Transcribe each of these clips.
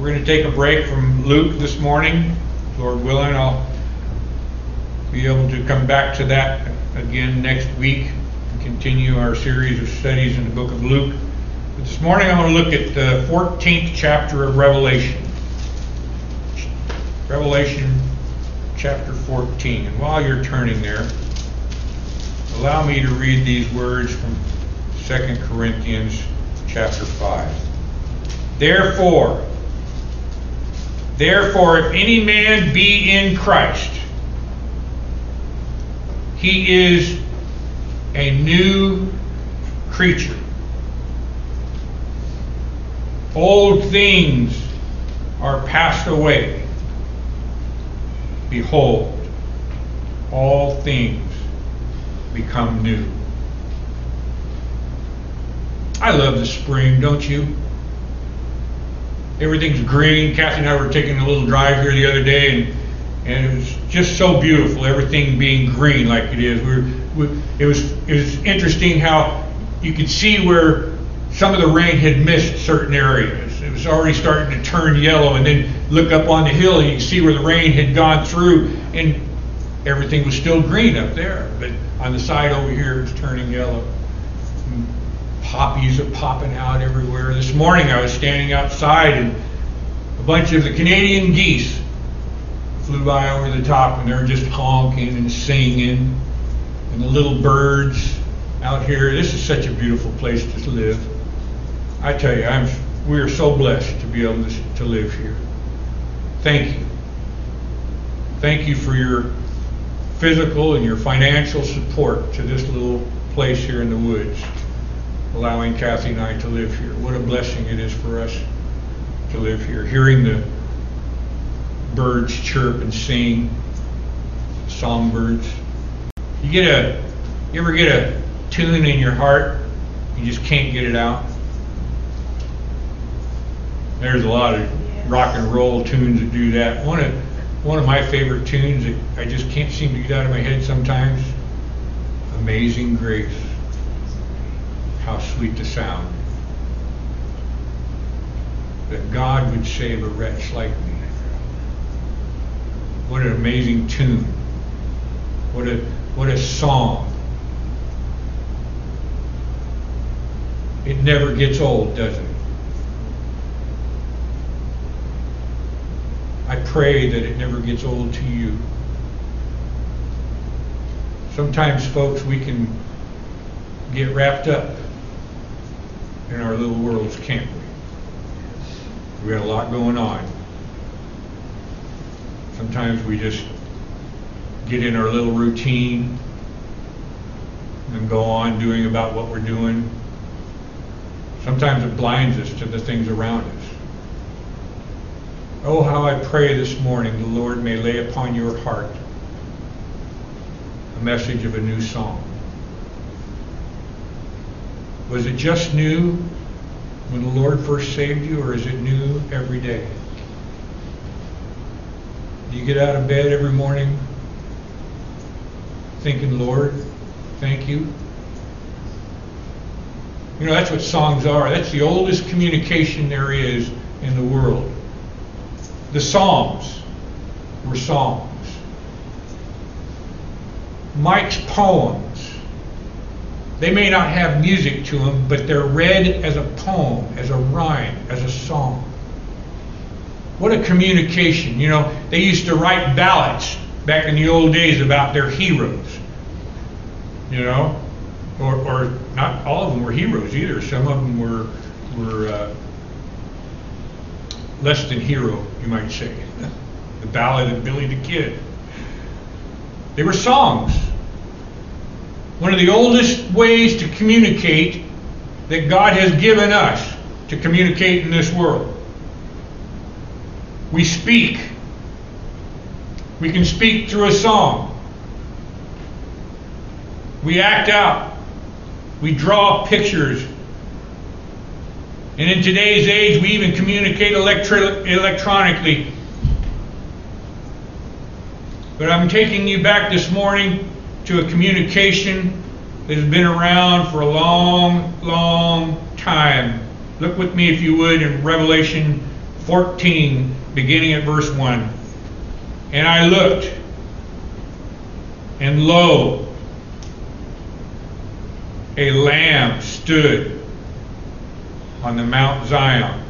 We're going to take a break from Luke this morning. Lord willing, I'll be able to come back to that again next week and continue our series of studies in the book of Luke. But this morning I want to look at the 14th chapter of Revelation. Revelation chapter 14. And while you're turning there, allow me to read these words from 2 Corinthians chapter 5. Therefore, if any man be in Christ, he is a new creature. Old things are passed away. Behold, all things become new. I love the spring, don't you? Everything's green. Kathy and I were taking a little drive here the other day, and it was just so beautiful, everything being green like it is. It was interesting how you could see where some of the rain had missed certain areas. It was already starting to turn yellow, and then look up on the hill and you can see where the rain had gone through, and everything was still green up there. But on the side over here it was turning yellow. And poppies are popping out everywhere. This morning I was standing outside and a bunch of the Canadian geese flew by over the top, and they're just honking and singing. And the little birds out here. This is such a beautiful place to live. I tell you, we are so blessed to be able to live here. Thank you. Thank you for your physical and your financial support to this little place here in the woods, allowing Kathy and I to live here. What a blessing it is for us to live here. Hearing the birds chirp and sing, songbirds. You ever get a tune in your heart, you just can't get it out? There's a lot of rock and roll tunes that do that. One of my favorite tunes that I just can't seem to get out of my head sometimes, Amazing Grace. How sweet the sound that God would save a wretch like me. What an amazing tune. What a song. It never gets old, does it? I pray that it never gets old to you. Sometimes, folks, we can get wrapped up in our little worlds, can't we? We got a lot going on. Sometimes we just get in our little routine and go on doing about what we're doing. Sometimes it blinds us to the things around us. Oh, how I pray this morning the Lord may lay upon your heart a message of a new song. Was it just new when the Lord first saved you, or is it new every day? Do you get out of bed every morning thinking, Lord, thank you? You know, that's what songs are. That's the oldest communication there is in the world. The Psalms were songs. Mike's poems, they may not have music to them, but they're read as a poem, as a rhyme, as a song. What a communication. You know, they used to write ballads back in the old days about their heroes. You know, or not all of them were heroes either. Some of them were less than hero, you might say. The Ballad of Billy the Kid. They were songs. One of the oldest ways to communicate that God has given us to communicate in this world. We speak. We can speak through a song. We act out. We draw pictures. And in today's age, we even communicate electronically. But I'm taking you back this morning to a communication that has been around for a long, long time. Look with me, if you would, in Revelation 14, beginning at verse 1. And I looked, and lo, a Lamb stood on the Mount Zion,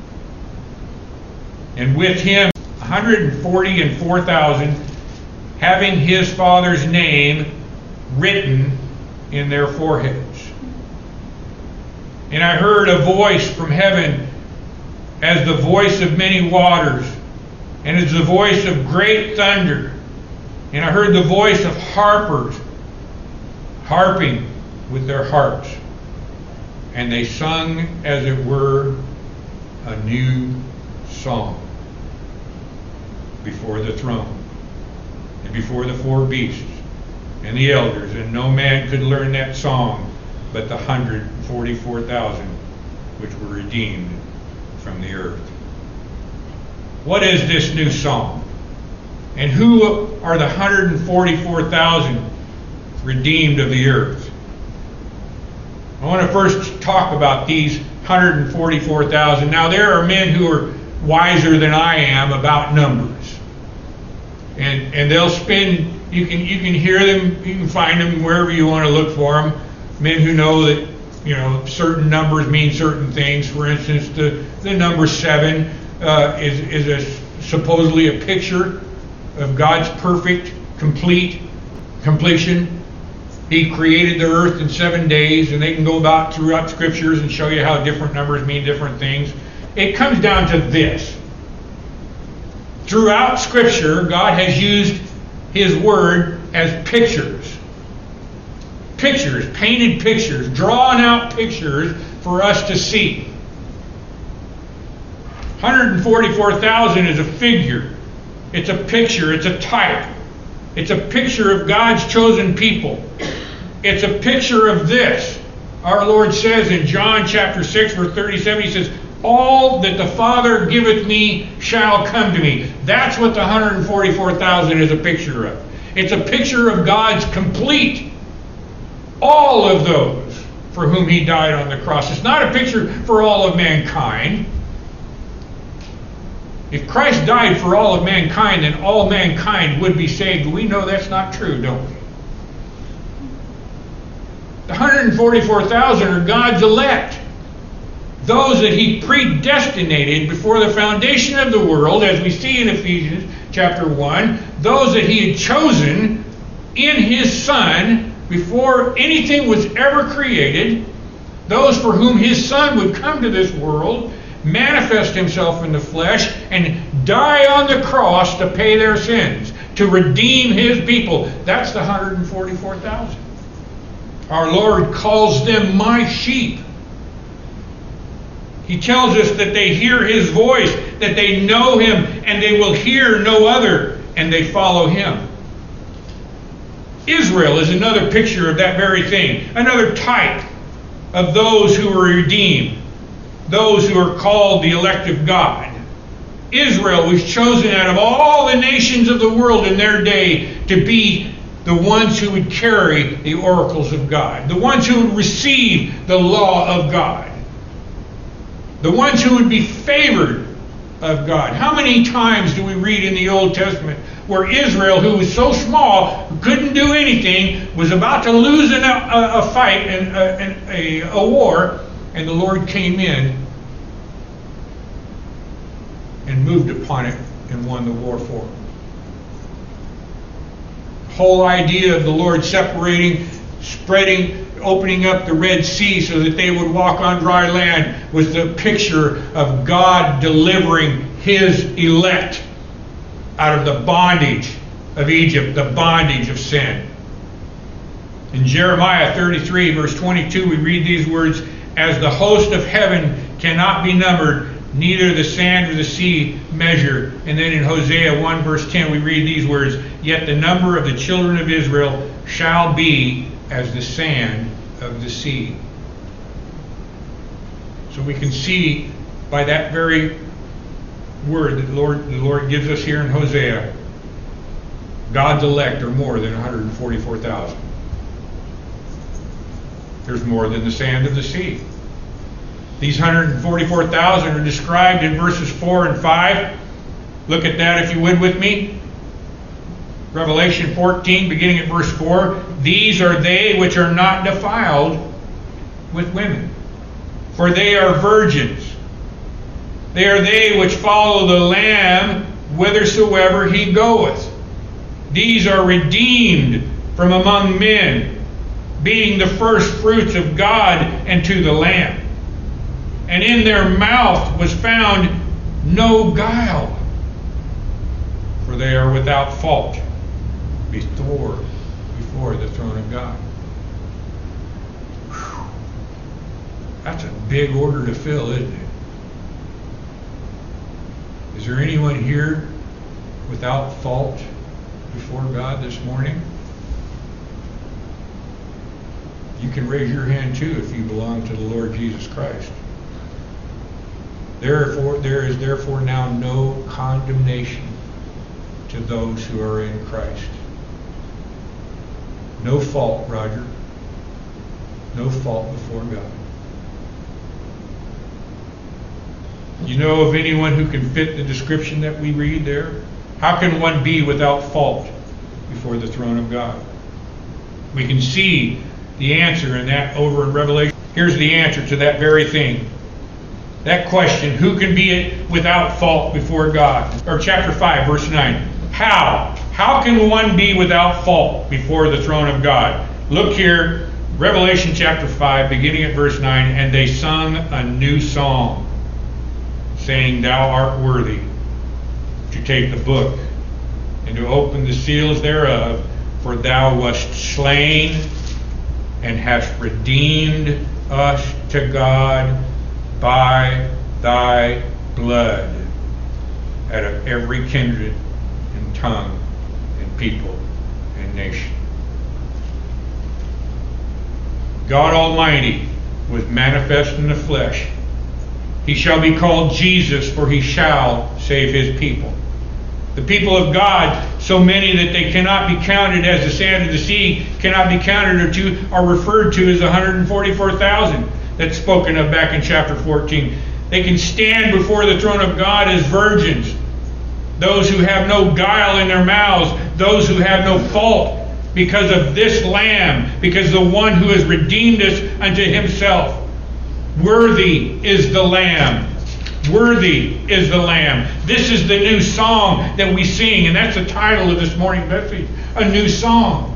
and with him 144,000, having his Father's name written in their foreheads. And I heard a voice from heaven as the voice of many waters, and as the voice of great thunder. And I heard the voice of harpers harping with their harps. And they sung, as it were, a new song before the throne, and before the four beasts, and the elders. And no man could learn that song but the 144,000 which were redeemed from the earth. What is this new song? And who are the 144,000 redeemed of the earth? I want to first talk about these 144,000. Now, there are men who are wiser than I am about numbers. And they'll spend, you can hear them, you can find them wherever you want to look for them. Men who know that, certain numbers mean certain things. For instance, the number 7 is supposedly a picture of God's perfect, completion. He created the earth in 7 days, and they can go about throughout scriptures and show you how different numbers mean different things. It comes down to this. Throughout scripture, God has used his word as pictures. Pictures, painted pictures, drawn out pictures for us to see. 144,000 is a figure. It's a picture. It's a type. It's a picture of God's chosen people. It's a picture of this. Our Lord says in John chapter 6, verse 37, he says, all that the Father giveth me shall come to me. That's what the 144,000 is a picture of. It's a picture of God's complete. All of those for whom he died on the cross. It's not a picture for all of mankind. If Christ died for all of mankind, then all mankind would be saved. We know that's not true, don't we? The 144,000 are God's elect. Those that he predestinated before the foundation of the world, as we see in Ephesians chapter 1, those that he had chosen in his Son before anything was ever created, those for whom his Son would come to this world, manifest himself in the flesh, and die on the cross to pay their sins, to redeem his people. That's the 144,000. Our Lord calls them my sheep. He tells us that they hear his voice, that they know him, and they will hear no other, and they follow him. Israel is another picture of that very thing, another type of those who are redeemed, those who are called the elect of God. Israel was chosen out of all the nations of the world in their day to be the ones who would carry the oracles of God, the ones who would receive the law of God, the ones who would be favored of God. How many times do we read in the Old Testament where Israel, who was so small, who couldn't do anything, was about to lose a fight, a war, and the Lord came in and moved upon it and won the war for them? The whole idea of the Lord separating, spreading, opening up the Red Sea so that they would walk on dry land was the picture of God delivering his elect out of the bondage of Egypt, the bondage of sin. In Jeremiah 33, verse 22, we read these words, as the host of heaven cannot be numbered, neither the sand or the sea measure. And then in Hosea 1, verse 10, we read these words, yet the number of the children of Israel shall be as the sand of the sea. So we can see by that very word that the Lord gives us here in Hosea, God's elect are more than 144,000. There's more than the sand of the sea. These 144,000 are described in verses 4 and 5. Look at that if you would with me. Revelation 14, beginning at verse 4. These are they which are not defiled with women, for they are virgins. They are they which follow the Lamb whithersoever he goeth. These are redeemed from among men, being the first fruits of God and to the Lamb. And in their mouth was found no guile, for they are without fault before the throne of God. Whew. That's a big order to fill, isn't it? Is there anyone here without fault before God this morning? You can raise your hand too if you belong to the Lord Jesus Christ. Therefore, there is therefore now no condemnation to those who are in Christ. No fault, Roger. No fault before God. You know of anyone who can fit the description that we read there? How can one be without fault before the throne of God? We can see the answer in that over in Revelation. Here's the answer to that very thing. That question, who can be without fault before God? Or chapter 5, verse 9. How? How can one be without fault before the throne of God? Look here, Revelation chapter 5, beginning at verse 9. And they sung a new song, saying, Thou art worthy to take the book and to open the seals thereof, for thou wast slain and hast redeemed us to God by thy blood out of every kindred and tongue and people and nation. God Almighty was manifest in the flesh. He shall be called Jesus, for he shall save his people. The people of God, so many that they cannot be counted as the sand of the sea, cannot be counted or are referred to as 144,000 that's spoken of back in chapter 14. They can stand before the throne of God as virgins, those who have no guile in their mouths, those who have no fault, because of this Lamb, because the one who has redeemed us unto himself. Worthy is the Lamb. Worthy is the Lamb. This is the new song that we sing, and that's the title of this morning's message, a new song.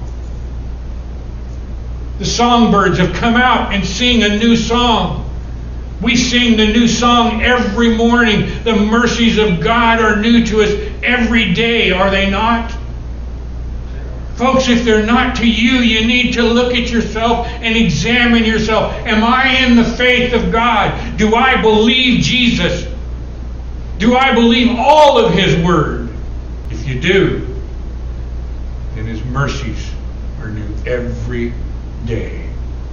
The songbirds have come out and sing a new song. We sing the new song every morning. The mercies of God are new to us every day, are they not? Folks, if they're not to you, you need to look at yourself and examine yourself. Am I in the faith of God? Do I believe Jesus? Do I believe all of his word? If you do, then his mercies are new every day.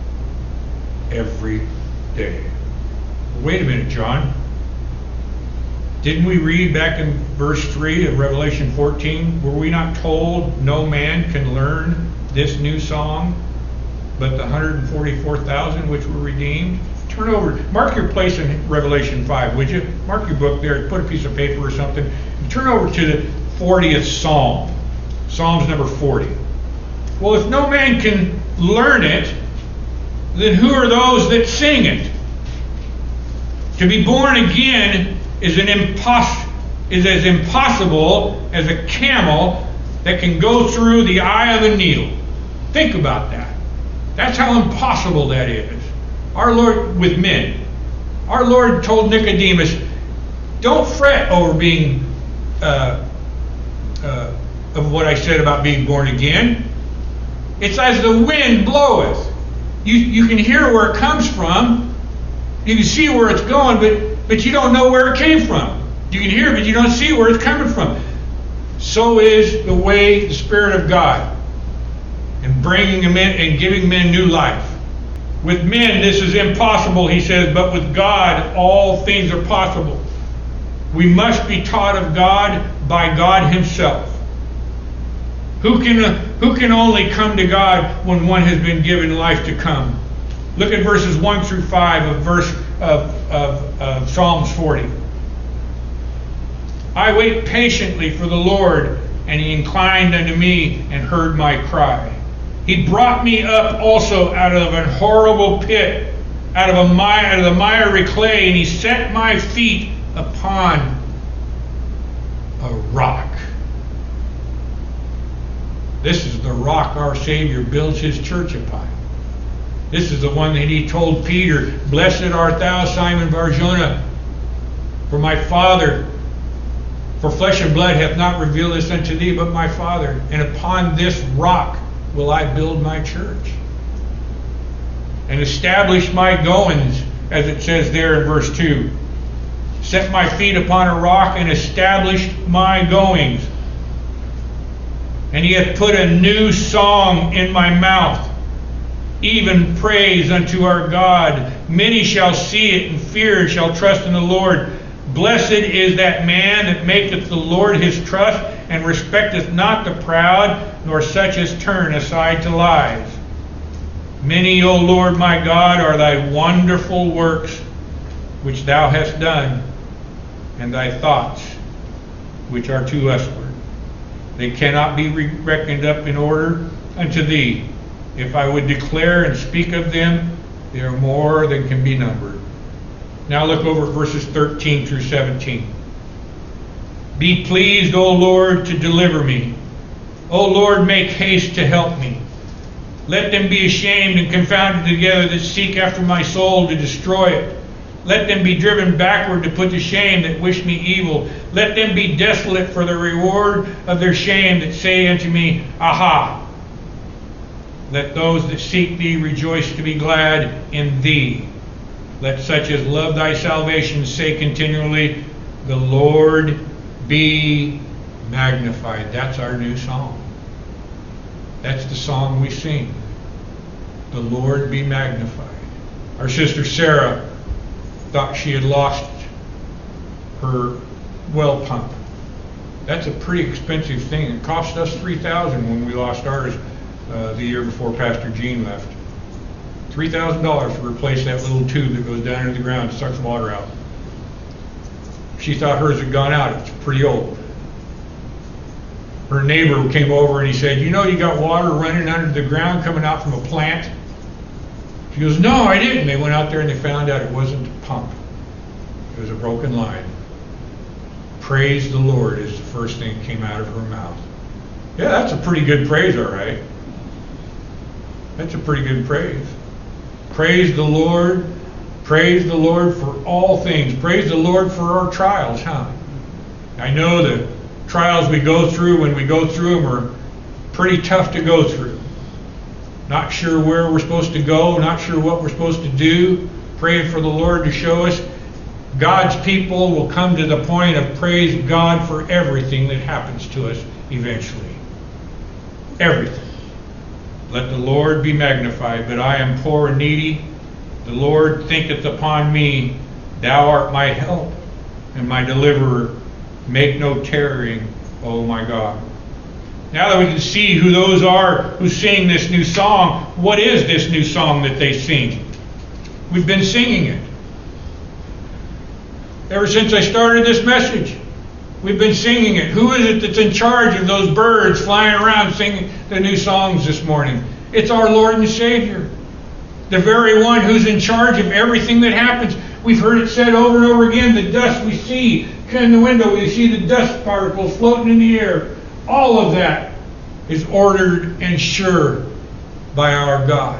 Every day. Wait a minute, John. Didn't we read back in verse 3 of Revelation 14, were we not told no man can learn this new song but the 144,000 which were redeemed? Turn over, mark your place in Revelation 5, would you? Mark your book there, put a piece of paper or something, and turn over to the 40th Psalm, Psalms number 40. Well, if no man can learn it, then who are those that sing it? To be born again is as impossible as a camel that can go through the eye of a needle. Think about that. That's how impossible that is. Our Lord with men. Our Lord told Nicodemus, don't fret over being of what I said about being born again. It's as the wind bloweth. You can hear where it comes from. You can see where it's going, but you don't know where it came from. You can hear it, but you don't see where it's coming from. So is the way, the Spirit of God, and bringing them in and giving men new life. With men, this is impossible, he says, but with God, all things are possible. We must be taught of God by God himself. Who can only come to God when one has been given life to come? Look at verses 1 through 5 of Psalms 40. I wait patiently for the Lord, and he inclined unto me and heard my cry. He brought me up also out of an horrible pit, out of the miry clay, and he set my feet upon a rock. This is the rock our Savior builds his church upon. This is the one that he told Peter, "Blessed art thou, Simon Bar-Jonah, for my Father, for flesh and blood hath not revealed this unto thee, but my Father. And upon this rock will I build my church, and establish my goings," as it says there in verse 2. "Set my feet upon a rock and established my goings. And he hath put a new song in my mouth, even praise unto our God. Many shall see it and fear and shall trust in the Lord. Blessed is that man that maketh the Lord his trust, and respecteth not the proud, nor such as turn aside to lies. Many, O Lord my God, are thy wonderful works which thou hast done, and thy thoughts which are to usward. They cannot be reckoned up in order unto thee. If I would declare and speak of them, they are more than can be numbered." Now look over at verses 13 through 17. "Be pleased, O Lord, to deliver me. O Lord, make haste to help me. Let them be ashamed and confounded together that seek after my soul to destroy it. Let them be driven backward to put to shame that wish me evil. Let them be desolate for the reward of their shame that say unto me, Aha! Let those that seek thee rejoice to be glad in thee. Let such as love thy salvation say continually, The Lord be magnified." That's our new song. That's the song we sing. The Lord be magnified. Our sister Sarah thought she had lost her well pump. That's a pretty expensive thing. It cost us $3,000 when we lost ours the year before Pastor Gene left. $3,000 to replace that little tube that goes down into the ground and sucks water out. She thought hers had gone out. It's pretty old. Her neighbor came over and he said, "You know you got water running under the ground coming out from a plant?" She goes, "No, I didn't." They went out there and they found out it wasn't a pump. It was a broken line. Praise the Lord is the first thing that came out of her mouth. Yeah, that's a pretty good praise, all right. That's a pretty good praise. Praise the Lord. Praise the Lord for all things. Praise the Lord for our trials, huh? I know the trials we go through, when we go through them, are pretty tough to go through. Not sure where we're supposed to go, not sure what we're supposed to do, praying for the Lord to show us. God's people will come to the point of praise God for everything that happens to us eventually. Everything. Let the Lord be magnified, but I am poor and needy. The Lord thinketh upon me. Thou art my help and my deliverer. Make no tarrying, O my God. Now that we can see who those are who sing this new song, what is this new song that they sing? We've been singing it. Ever since I started this message, we've been singing it. Who is it that's in charge of those birds flying around singing the new songs this morning? It's our Lord and Savior. The very one who's in charge of everything that happens. We've heard it said over and over again, the dust we see in the window, we see the dust particles floating in the air. All of that is ordered and sure by our God.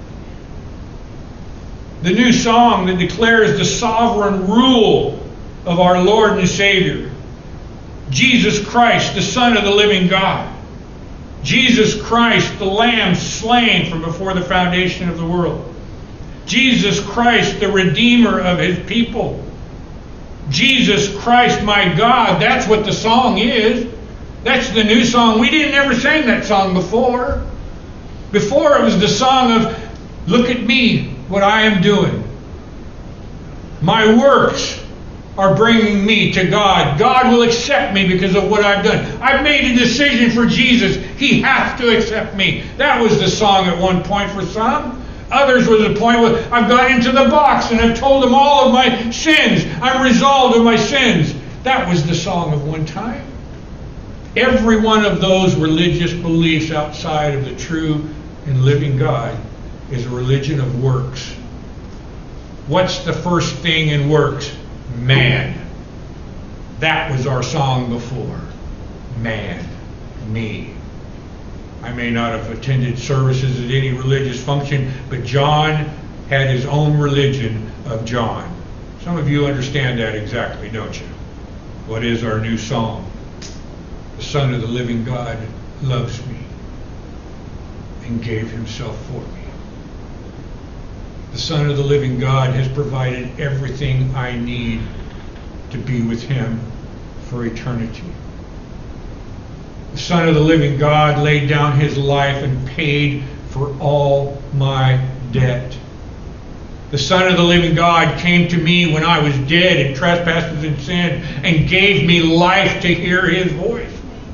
The new song that declares the sovereign rule of our Lord and Savior. Jesus Christ, the Son of the living God. Jesus Christ, the Lamb slain from before the foundation of the world. Jesus Christ, the Redeemer of His people. Jesus Christ, my God. That's what the song is. That's the new song. We didn't ever sing that song before. Before it was the song of, look at me, what I am doing. My works are bringing me to God. God will accept me because of what I've done. I've made a decision for Jesus. He has to accept me. That was the song at one point for some. Others was the point where I've got into the box and I've told them all of my sins. I'm resolved of my sins. That was the song of one time. Every one of those religious beliefs outside of the true and living God is a religion of works. What's the first thing in works? Man. That was our song before. Man. Me. I may not have attended services at any religious function, but John had his own religion of John. Some of you understand that exactly, don't you? What is our new song? The Son of the living God loves me and gave himself for me. The Son of the living God has provided everything I need to be with him for eternity. The Son of the living God laid down his life and paid for all my debt. The Son of the living God came to me when I was dead in trespasses and sin and gave me life to hear his voice.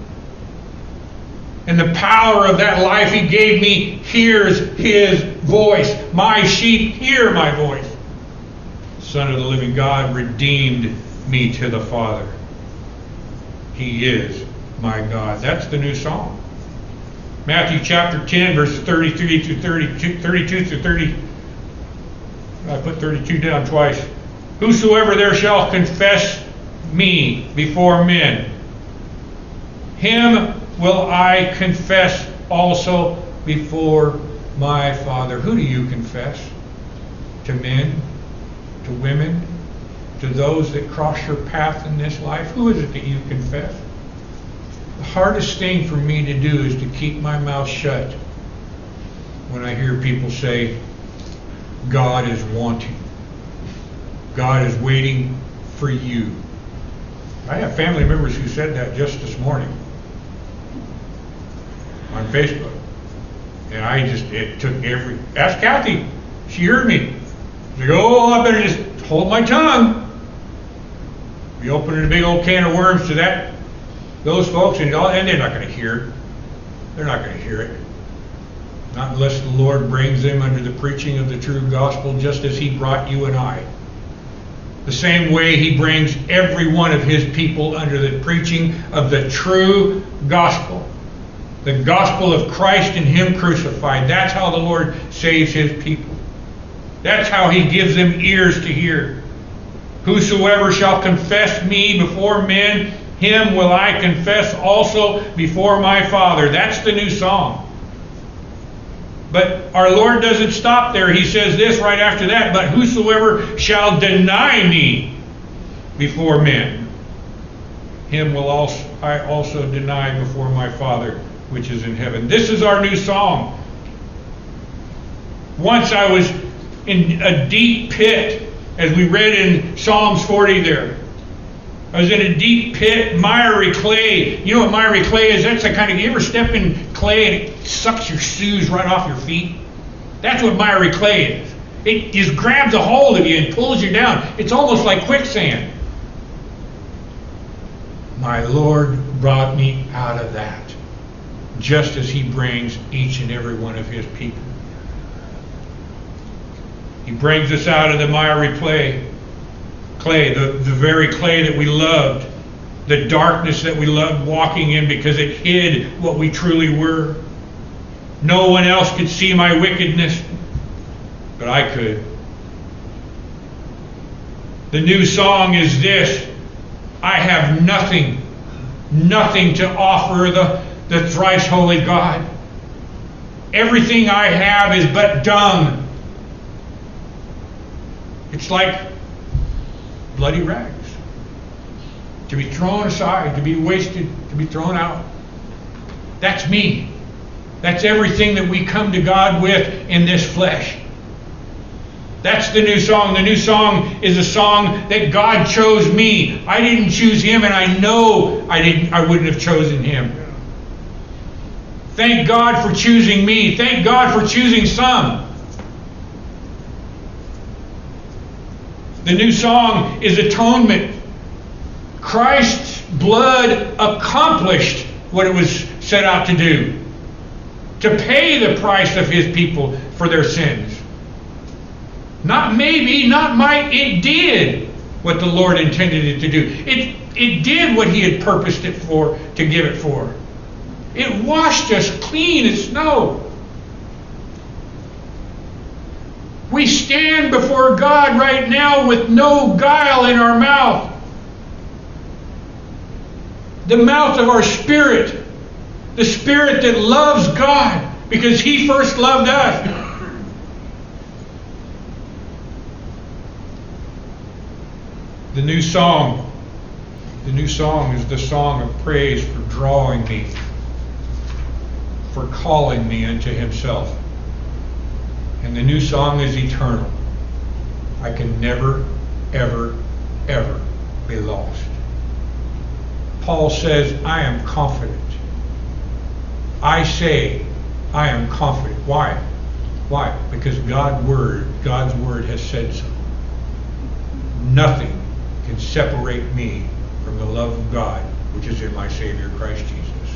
And the power of that life he gave me hears his voice. My sheep hear my voice. The Son of the living God redeemed me to the Father. He is my God. That's the new song. Matthew chapter 10, verses 33 through 32 through 30. I put 32 down twice. Whosoever there shall confess me before men, him will I confess also before my Father. Who do you confess? To men? To women? To those that cross your path in this life? Who is it that you confess? The hardest thing for me to do is to keep my mouth shut when I hear people say, God is wanting. God is waiting for you. I have family members who said that just this morning on Facebook. And it took ask Kathy. She heard me. She's like, oh, I better just hold my tongue. Be opening a big old can of worms to those folks, and they're not going to hear it. They're not going to hear it. Not unless the Lord brings them under the preaching of the true gospel, just as he brought you and I. The same way he brings every one of his people under the preaching of the true gospel. The gospel of Christ and him crucified. That's how the Lord saves his people. That's how he gives them ears to hear. Whosoever shall confess me before men, him will I confess also before my Father. That's the new song. But our Lord doesn't stop there. He says this right after that, but whosoever shall deny me before men, him will I also deny before my Father which is in heaven. This is our new song. Once I was in a deep pit, as we read in Psalms 40 there. I was in a deep pit, miry clay. You know what miry clay is? That's the kind of, you ever step in clay and it sucks your shoes right off your feet? That's what miry clay is. It just grabs a hold of you and pulls you down. It's almost like quicksand. My Lord brought me out of that, just as he brings each and every one of his people. He brings us out of the miry clay, the very clay that we loved, the darkness that we loved walking in because it hid what we truly were. No one else could see my wickedness, but I could. The new song is this: I have nothing to offer the thrice holy God. Everything I have is but dung. It's like bloody rags, to be thrown aside, to be wasted, to be thrown out. That's me. That's everything that we come to God with in this flesh. That's the new song. The new song is a song that God chose me. I didn't choose him, and I know I wouldn't have chosen him. Thank God for choosing me. Thank God for choosing some. The new song is atonement. Christ's blood accomplished what it was set out to do, to pay the price of his people for their sins. Not maybe, not might. It did what the Lord intended it to do. It did what He had purposed it for, to give it for. It washed us clean as snow. We stand before God right now with no guile in our mouth. The mouth of our spirit. The spirit that loves God because He first loved us. The new song is the song of praise for drawing me, for calling me unto Himself. And the new song is eternal. I can never, ever, ever be lost. Paul says, I am confident. I say, I am confident. Why? Why? Because God's word has said so. Nothing can separate me from the love of God, which is in my Savior Christ Jesus.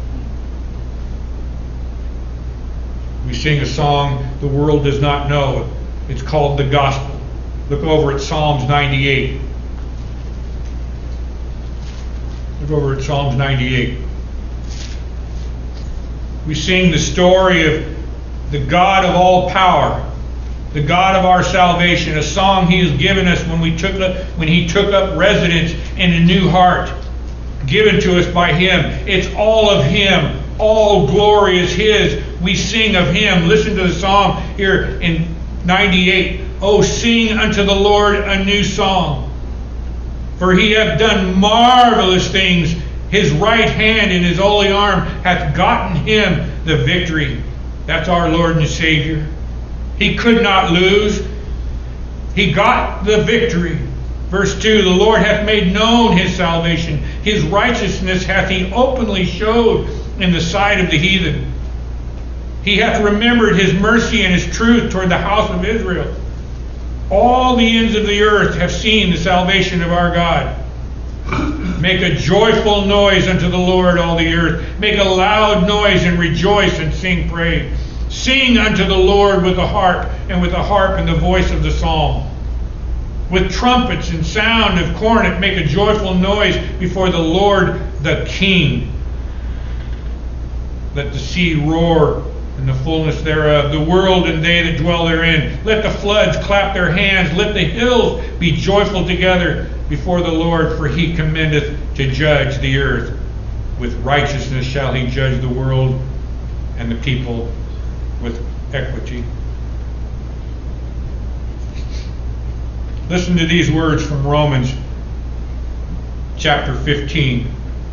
We sing a song the world does not know. It's called the Gospel. Look over at Psalms 98. Look over at Psalms 98. We sing the story of the God of all power, the God of our salvation, a song He has given us when He took up residence in a new heart, given to us by Him. It's all of Him. All glory is His. We sing of Him. Listen to the song here in 98. Oh, sing unto the Lord a new song, for He hath done marvelous things. His right hand and His holy arm hath gotten Him the victory. That's our Lord and Savior. He could not lose. He got the victory. Verse 2, the Lord hath made known His salvation. His righteousness hath He openly showed in the sight of the heathen. He hath remembered His mercy and His truth toward the house of Israel. All the ends of the earth have seen the salvation of our God. Make a joyful noise unto the Lord, all the earth. Make a loud noise and rejoice and sing praise. Sing unto the Lord with the harp and the voice of the psalm. With trumpets and sound of cornet, make a joyful noise before the Lord the King. Let the sea roar and the fullness thereof, the world and they that dwell therein. Let the floods clap their hands. Let the hills be joyful together before the Lord, for He commendeth to judge the earth. With righteousness shall He judge the world and the people with equity. Listen to these words from Romans chapter 15,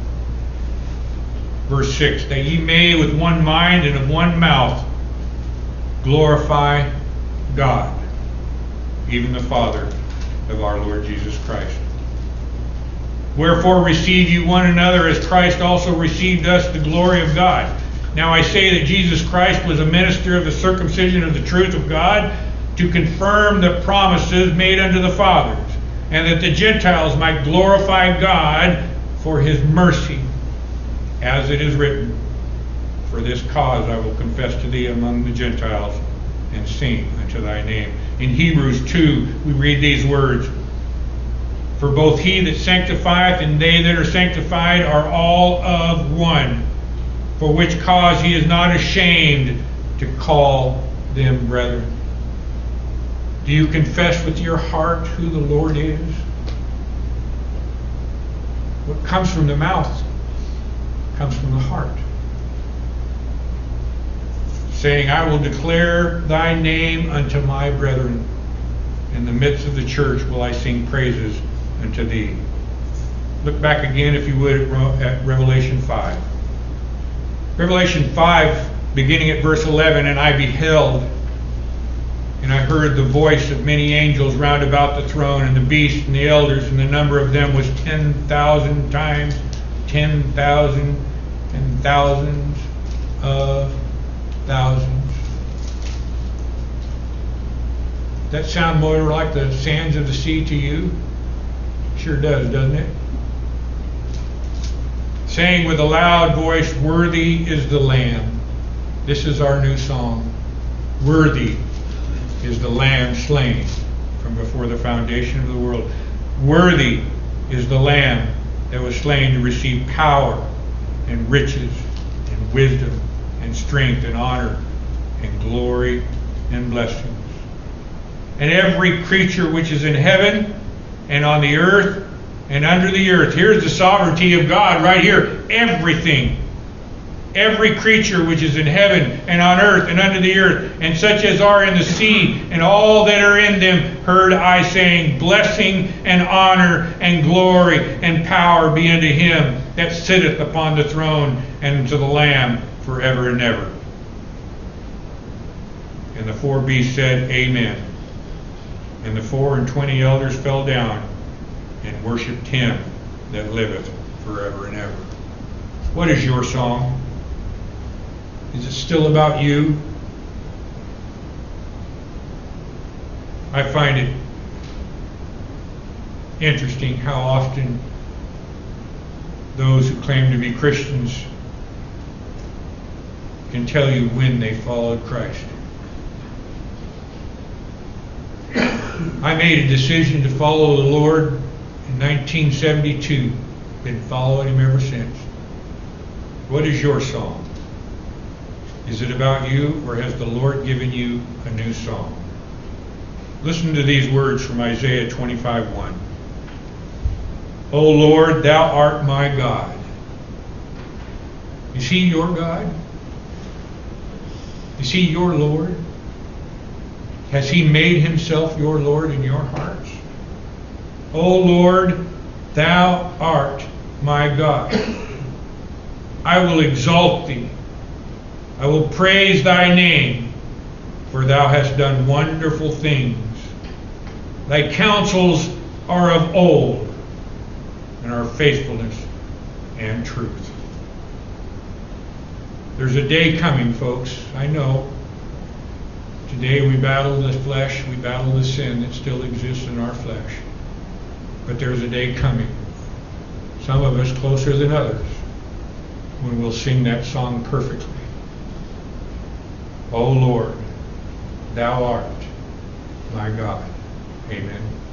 verse 6. That ye may with one mind and of one mouth glorify God, even the Father of our Lord Jesus Christ. Wherefore receive you one another as Christ also received us, the glory of God. Now I say that Jesus Christ was a minister of the circumcision of the truth of God, to confirm the promises made unto the fathers, and that the Gentiles might glorify God for His mercy, as it is written, for this cause I will confess to thee among the Gentiles, and sing unto thy name. In Hebrews 2 we read these words, for both He that sanctifieth and they that are sanctified are all of one, for which cause He is not ashamed to call them brethren. Do you confess with your heart who the Lord is? What comes from the mouth comes from the heart. Saying, I will declare thy name unto my brethren. In the midst of the church will I sing praises unto thee. Look back again, if you would, at Revelation 5. Revelation 5, beginning at verse 11, and I beheld, and I heard the voice of many angels round about the throne, and the beast and the elders, and the number of them was 10,000 times 10,000 and thousands of thousands. That sound more like the sands of the sea to you? Sure does, doesn't it? Saying with a loud voice, worthy is the Lamb. This is our new song. Worthy is the Lamb slain from before the foundation of the world. Worthy is the Lamb that was slain to receive power and riches and wisdom and strength and honor and glory and blessings. And every creature which is in heaven and on the earth and under the earth. Here's the sovereignty of God right here. Everything. Every creature which is in heaven and on earth and under the earth, and such as are in the sea, and all that are in them, heard I saying, blessing and honor and glory and power be unto him that sitteth upon the throne and to the Lamb forever and ever. And the 4 beasts said, Amen. And the 24 elders fell down and worshipped him that liveth forever and ever. What is your song? Is it still about you? I find it interesting how often those who claim to be Christians can tell you when they followed Christ. I made a decision to follow the Lord in 1972. Been following him ever since. What is your song? Is it about you, or has the Lord given you a new song? Listen to these words from Isaiah 25:1. O Lord, thou art my God. Is he your God? Is he your Lord? Has he made himself your Lord in your hearts? O Lord, thou art my God. I will exalt thee. I will praise thy name, for thou hast done wonderful things. Thy counsels are of old, and are faithfulness and truth. There's a day coming, folks. I know. Today we battle the flesh, we battle the sin that still exists in our flesh. But there's a day coming, some of us closer than others, when we'll sing that song perfectly. O Lord, thou art my God. Amen.